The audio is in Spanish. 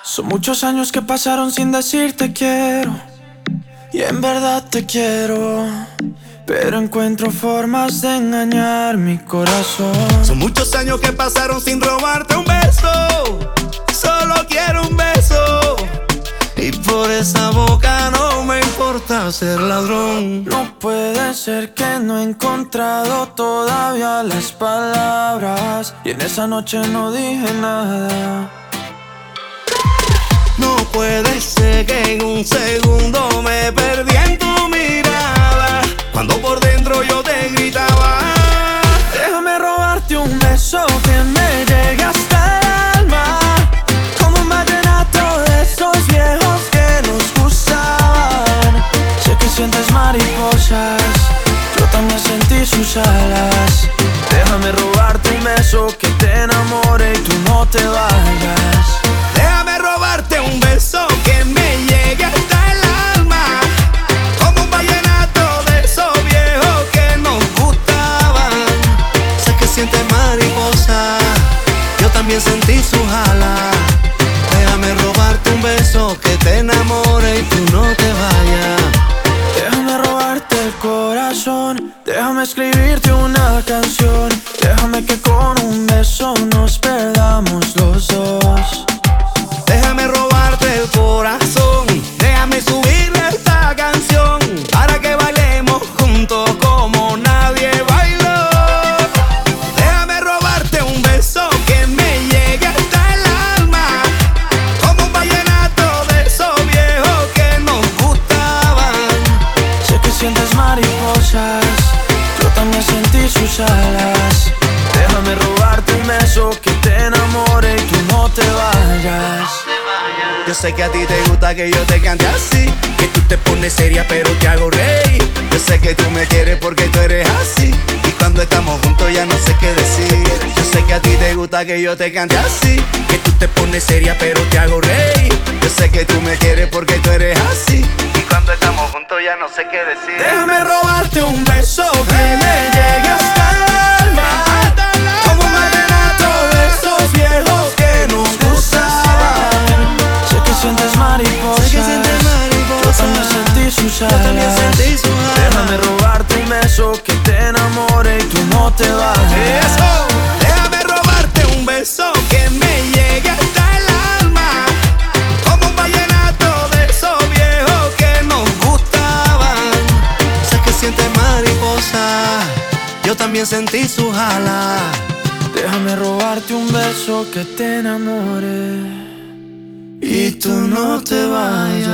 Son muchos años que pasaron sin decirte quiero, y en verdad te quiero, pero encuentro formas de engañar mi corazón. Son muchos años que pasaron sin robarte un beso. Solo quiero un beso, y por esa boca no me importa ser ladrón. No puede ser que no he encontrado todavía las palabras, y en esa noche no dije nada. No puede ser que en un segundo me perdí en tu mirada, cuando por dentro yo te gritaba: déjame robarte un beso que me llegue hasta el alma, como un vallenato de esos viejos que nos gustaban. Sé que sientes mariposas, yo también sentí sus alas. Déjame robarte un beso que te enamore y tú no te vayas. Déjame robarte un beso que me llegue hasta el alma, como un vallenato de esos viejos que nos gustaban. Sé que sientes mariposa, yo también sentí sus alas. Déjame robarte un beso que te enamore y tú no te vayas. Déjame robarte el corazón, déjame escribirte una canción. Déjame que con un beso nos perdamos los dos. Déjame robarte el corazón, déjame subirle esta canción, para que bailemos juntos como nadie bailó. Déjame robarte un beso que me llegue hasta el alma, como un vallenato de esos viejos que nos gustaban. Sé que sientes mariposas, yo también sentí sus alas. Déjame robarte un beso que te enamore y tú no te vayas. Yo sé que a ti te gusta que yo te cante así, que tú te pones seria pero te hago reír. Yo sé que tú me quieres porque tú eres así, y cuando estamos juntos ya no sé qué decir. Yo sé que a ti te gusta que yo te cante así, que tú te pones seria pero te hago reír. Yo sé que tú me quieres porque tú eres así, y cuando estamos juntos ya no sé qué decir. Déjame robarte un beso que me llegue hasta el alma, como un vallenato de esos viejos que nos gustaban. Sé que sientes mariposas, yo también sentí sus alas. Déjame robarte un beso que te enamore y tú no te vayas. Eso. Déjame robarte un beso que me llegue hasta el alma, como un vallenato de esos viejos que nos gustaban. Sé que sientes mariposa, yo también sentí sus alas. Déjame robarte un beso que te enamore y tú no te vayas.